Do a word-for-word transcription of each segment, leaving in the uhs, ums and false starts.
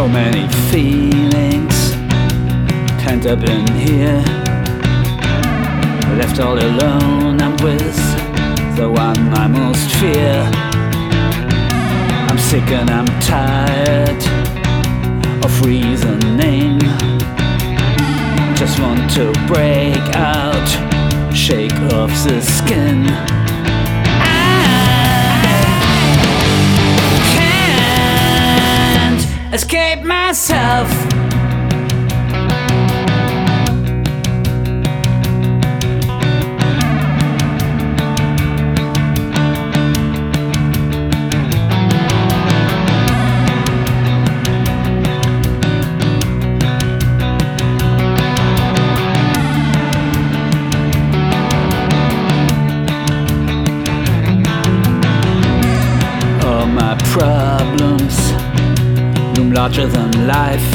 So many feelings pent up in here. Left all alone, I'm with the one I most fear. I'm sick and I'm tired of reasoning. Just want to break out, shake off the skin. I can't escape myself. My problems loom larger than life.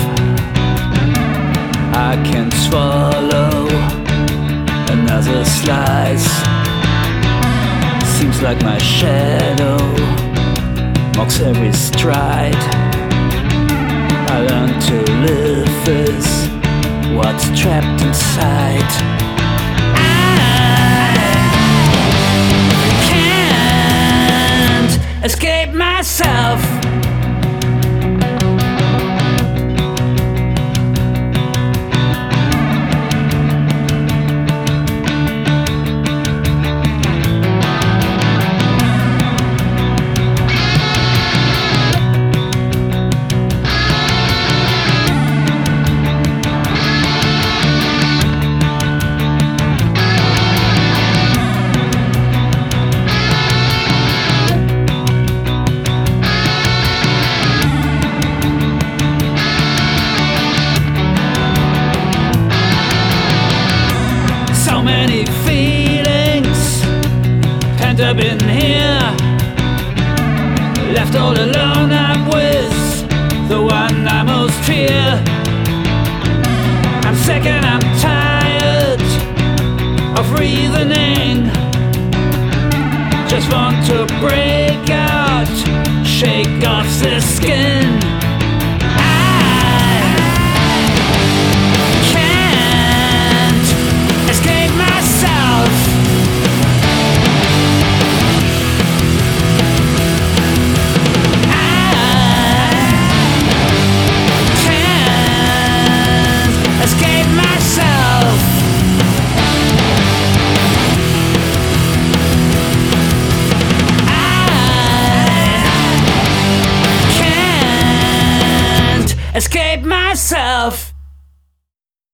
I can't swallow another slice. Seems like my shadow mocks every stride. I learned to live with what's trapped inside. Escape myself. So many feelings pent up in here. Left all alone, I'm with the one I most fear. I'm sick and I'm tired of reasoning. Just want to break out, shake off the skin.